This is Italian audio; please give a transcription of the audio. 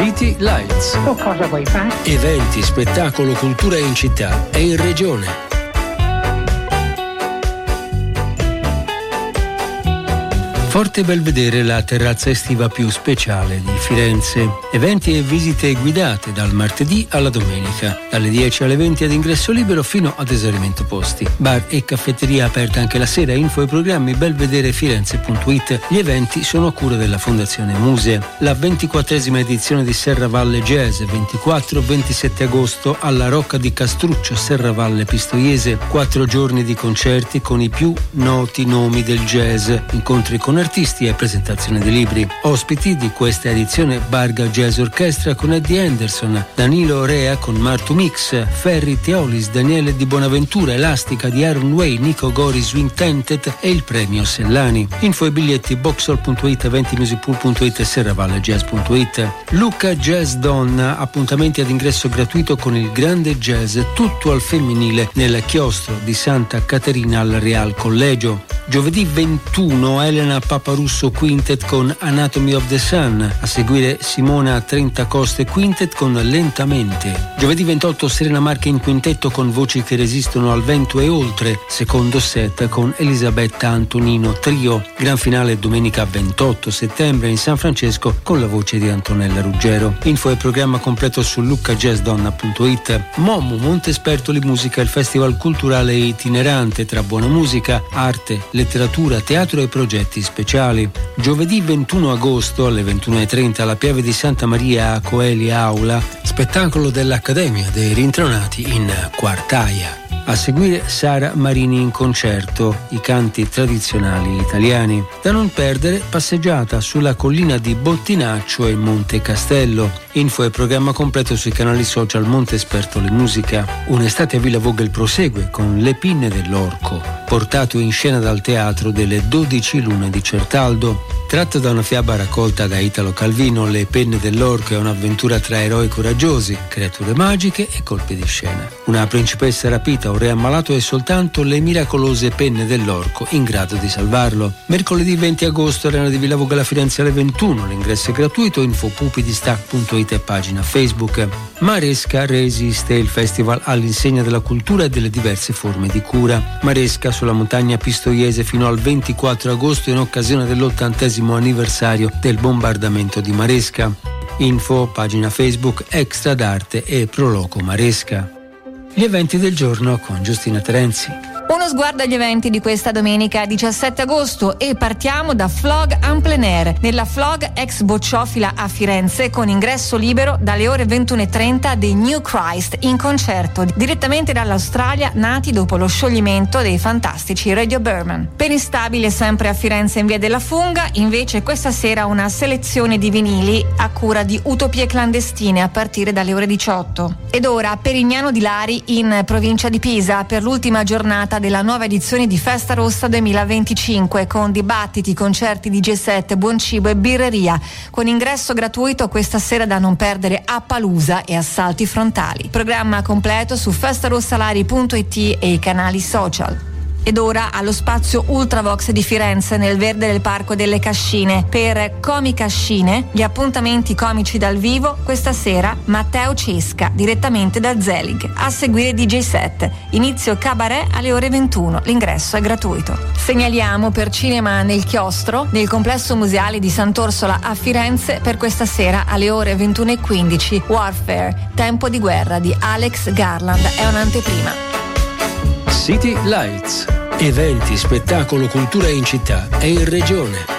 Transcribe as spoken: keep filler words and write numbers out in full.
City Lights. O cosa vuoi fare? Eventi, spettacolo, cultura in città e in regione. Forte Belvedere, la terrazza estiva più speciale di Firenze. Eventi e visite guidate dal martedì alla domenica, dalle dieci alle venti ad ingresso libero fino ad esaurimento posti. Bar e caffetteria aperta anche la sera. Info e programmi belvederefirenze punto it. Gli eventi sono a cura della Fondazione Muse. La ventiquattresima edizione di Serravalle Jazz, ventiquattro ventisette agosto alla Rocca di Castruccio, Serravalle Pistoiese. Quattro giorni di concerti con i più noti nomi del jazz, incontri con artisti e presentazione di libri. Ospiti di questa edizione: Barga Jazz Orchestra con Eddie Anderson, Danilo Rea con Martu Mix, Ferri Teolis, Daniele Di Bonaventura, Elastica di Aaron Way, Nico Gori Swing Tented e il premio Sellani. Info e biglietti boxhall punto it, eventimusicpool punto it e serravallejazz punto it. Luca Jazz Donna, appuntamenti ad ingresso gratuito con il grande jazz tutto al femminile nel chiostro di Santa Caterina al Real Collegio. Giovedì ventuno Elena Paparusso Quintet con Anatomy of the Sun, a seguire Simona Trentacoste Quintet con Lentamente. Giovedì ventotto Serena Marche in quintetto con Voci che resistono al vento e oltre, secondo set con Elisabetta Antonino Trio. Gran finale domenica ventotto settembre in San Francesco con la voce di Antonella Ruggero. Info e programma completo su luca jazz donna punto it. Momo Montespertoli Musica, il festival culturale itinerante tra buona musica, arte, letteratura, teatro e progetti speciali. Giovedì ventuno agosto alle ventuno e trenta alla Pieve di Santa Maria a Coeli Aula, spettacolo dell'Accademia dei Rintronati in Quartaia. A seguire Sara Marini in concerto, i canti tradizionali italiani. Da non perdere, passeggiata sulla collina di Bottinaccio e Monte Castello. Info e programma completo sui canali social Montespertoli Musica. Un'estate a Villa Vogel prosegue con Le pinne dell'orco, portato in scena dal teatro delle dodici lune di Certaldo. Tratto da una fiaba raccolta da Italo Calvino, Le penne dell'orco è un'avventura tra eroi coraggiosi, creature magiche e colpi di scena. Una principessa rapita, un re ammalato e soltanto le miracolose penne dell'orco in grado di salvarlo. Mercoledì venti agosto, Arena di Villa Vogel a Firenze alle ventuno, l'ingresso è gratuito. Info pupidistac punto it e pagina Facebook. Maresca resiste, il festival all'insegna della cultura e delle diverse forme di cura. Maresca sulla montagna pistoiese fino al ventiquattro agosto in occasione dell'ottantesimo anniversario del bombardamento di Maresca. Info, pagina Facebook Extra d'Arte e Proloco Maresca. Gli eventi del giorno con Giustina Terenzi. Uno sguardo agli eventi di questa domenica diciassette agosto e partiamo da Flog en plein air nella Flog ex Bocciofila a Firenze con ingresso libero dalle ore ventuno e trenta dei New Christ in concerto direttamente dall'Australia, nati dopo lo scioglimento dei fantastici Radio Burman. Per Instabile sempre a Firenze in via della Funga, invece questa sera una selezione di vinili a cura di Utopie Clandestine a partire dalle ore diciotto. Ed ora Perignano di Lari in provincia di Pisa per l'ultima giornata della nuova edizione di Festa Rossa duemilaventicinque con dibattiti, concerti D J set, buon cibo e birreria con ingresso gratuito questa sera da non perdere a Palusa e assalti frontali. Programma completo su festarossalari punto it e i canali social. Ed ora allo spazio Ultravox di Firenze nel verde del Parco delle Cascine per Comi Cascine, gli appuntamenti comici dal vivo questa sera Matteo Cesca direttamente da Zelig, a seguire D J set, inizio cabaret alle ore ventuno, l'ingresso è gratuito. Segnaliamo per Cinema nel Chiostro nel complesso museale di Sant'Orsola a Firenze per questa sera alle ore ventuno e quindici Warfare, Tempo di guerra di Alex Garland, è un'anteprima. City Lights. Eventi, spettacolo, cultura in città e in regione.